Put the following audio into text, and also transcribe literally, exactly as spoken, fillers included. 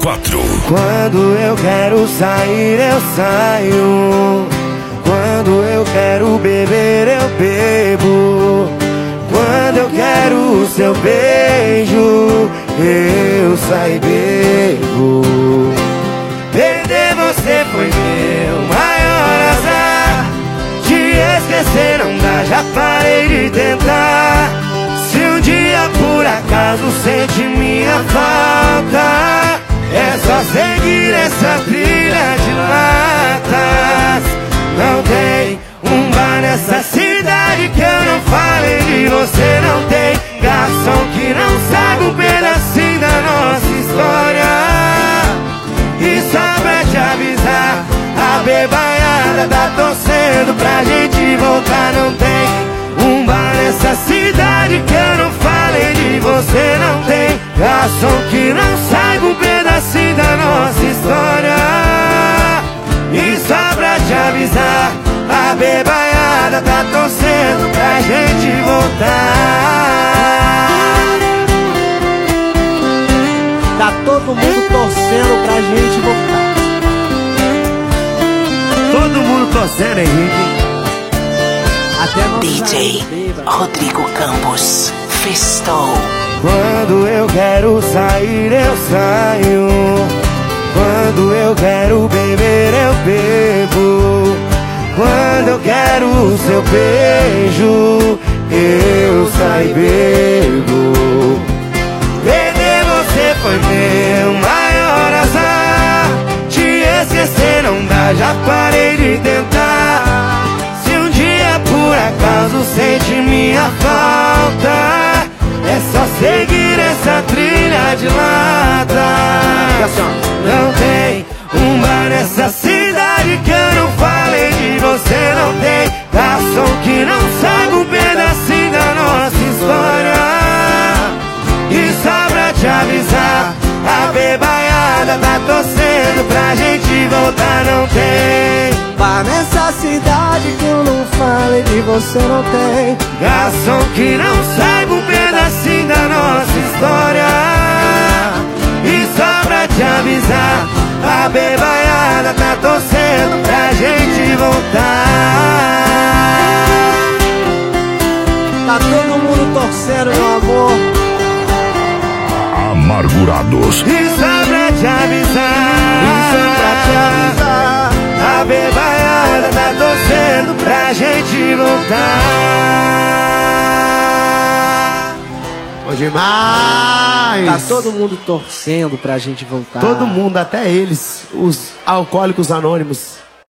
quatro. Quando eu quero sair, eu saio. Quando eu quero beber, eu bebo. Quando eu quero o seu beijo, eu saio e bebo. Perder você foi meu maior azar. Te esquecer não dá, já parei de tentar. Se um dia por acaso sente minha falta, é só seguir essa trilha de latas. Não tem um bar nessa cidade que eu não falei de você. Não tem garçom que não sabe um pedacinho da nossa história. E só pra te avisar, a bebaiada tá torcendo pra gente voltar. Não tem um bar nessa cidade que eu não falei de você. Não tem garçom que não saiba um pedacinho da nossa história. E só pra te avisar, a bebaiada tá torcendo pra gente voltar. Tá todo mundo torcendo pra gente voltar. Todo mundo torcendo, Henrique. Até nós D J Rodrigo Campos festou. Quando eu quero sair, eu saio. Quando eu quero beber, eu bebo. Quando eu quero o seu beijo, eu saio e bebo. Perder você foi meu maior azar. Te esquecer não dá, já parei de tentar. Se um dia por acaso sente minha falta, é só seguir essa trilha de lata. Não tem um bar nessa cidade que eu não falei de você. Não tem garçom que não sabe um pedacinho da nossa história. E só pra te avisar, a bebaiada tá torcendo pra gente voltar. Não tem bar nessa cidade que eu não falei de você. Não tem garçom que não saiba um pedacinho da nossa história. E só pra te avisar, a bebaiada tá torcendo pra gente voltar. Tá todo mundo torcendo, meu amor. Amargurados. E só pra te avisar, E só pra te avisar, a bebaiada tá torcendo pra gente voltar. Bom demais! tá todo mundo torcendo pra gente voltar. Todo mundo, até eles, os alcoólicos anônimos.